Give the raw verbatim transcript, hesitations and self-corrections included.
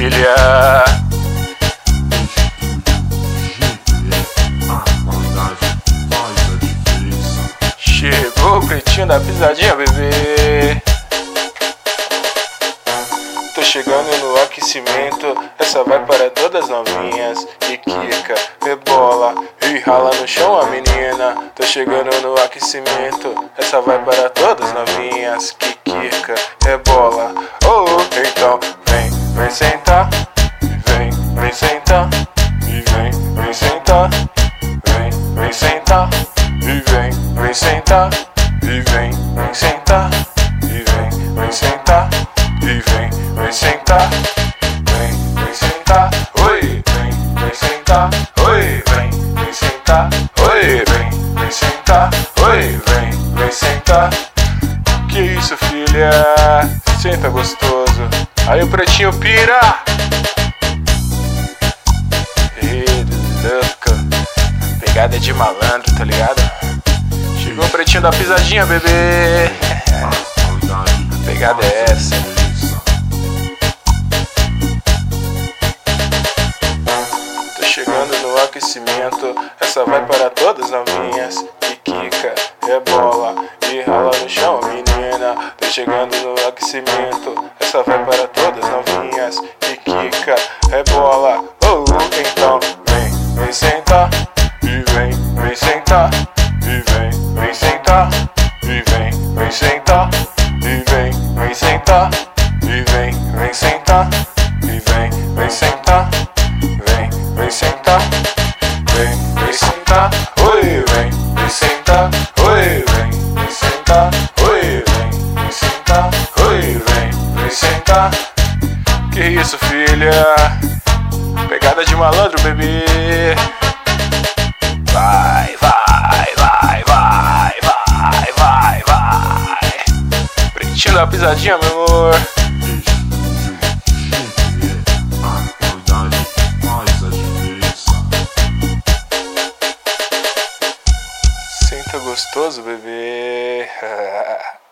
filha. Chegou o pretinho da pisadinha, bebê. Tô chegando no aquecimento, essa vai para todas novinhas. E quica, rebola e rala no chão a menina. Tô chegando no aquecimento, essa vai para todas novinhas. Que quica, rebola, oh, então vem, vem sentar. Vem, vem sentar. E vem, vem sentar. Vem, vem sentar. E vem, vem sentar. E vem, vem sentar. E vem, vem sentar. E vem, vem sentar. Vem, vem sentar. Oi, vem, vem sentar. Oi, vem, vem sentar. Oi, vem, vem sentar. Oi, vem, vem sentar. Que isso, filha? Senta gostoso. Aí o pretinho pira. Ei, louca. Pegada de malandro, tá ligado? Chegou o pretinho da pisadinha, bebê. A pegada é essa. Tô chegando no aquecimento, essa vai para todas novinhas. E quica, rebola e rala no chão, menina. Tô chegando no aquecimento, essa vai para todas novinhas. E quica, rebola, oh, então vem, vem sentar. E vem, vem sentar. E vem, vem sentar. E vem, vem sentar. E vem, vem sentar. E vem, vem sentar. E vem, vem sentar. Vem, vem sentar. Vem, vem sentar. Oi, vem, vem sentar. Oi, vem, vem sentar. Oi, vem, vem sentar. Oi, vem, vem sentar. Que isso, filha? Pegada de malandro, bebê. Vai, vai, vai, vai, vai, vai, vai. Pretinho da pisadinha, meu amor. Senta gostoso, bebê.